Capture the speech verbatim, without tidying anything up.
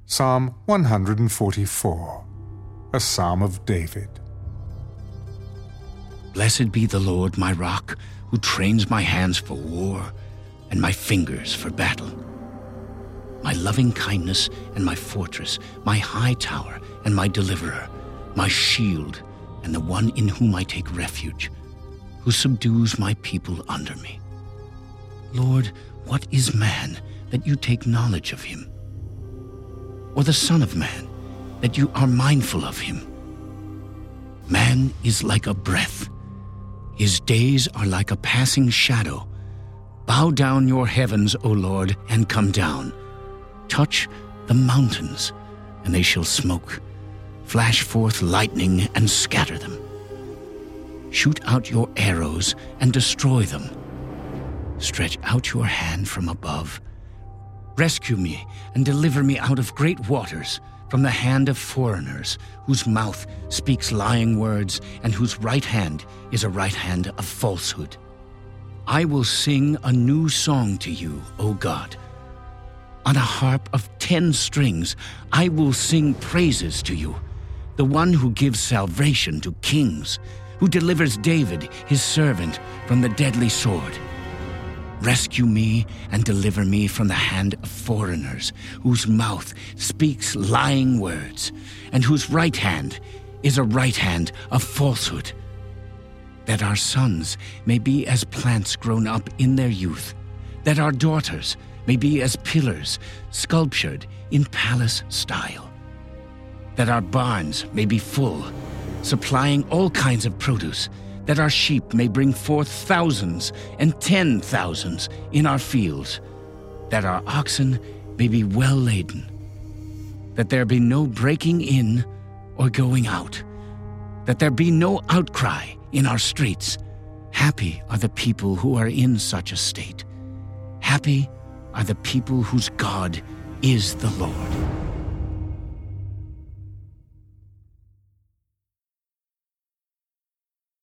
Psalm one hundred forty-four, a psalm of David. Blessed be the Lord, my rock, who trains my hands for war and my fingers for battle. My loving kindness and my fortress, my high tower and my deliverer, my shield and the one in whom I take refuge, who subdues my people under me. Lord, what is man that you take knowledge of him? Or the Son of Man, that you are mindful of him? Man is like a breath. His days are like a passing shadow. Bow down your heavens, O Lord, and come down. Touch the mountains, and they shall smoke. Flash forth lightning and scatter them. Shoot out your arrows and destroy them. Stretch out your hand from above. Rescue me and deliver me out of great waters, from the hand of foreigners, whose mouth speaks lying words and whose right hand is a right hand of falsehood. I will sing a new song to you, O God. On a harp of ten strings, I will sing praises to you, the one who gives salvation to kings, who delivers David, his servant, from the deadly sword. Rescue me and deliver me from the hand of foreigners, whose mouth speaks lying words, and whose right hand is a right hand of falsehood, that our sons may be as plants grown up in their youth, that our daughters may be as pillars sculptured in palace style, that our barns may be full, supplying all kinds of produce, that our sheep may bring forth thousands and ten thousands in our fields, that our oxen may be well laden, that there be no breaking in or going out, that there be no outcry in our streets. Happy are the people who are in such a state. Happy are the people whose God is the Lord.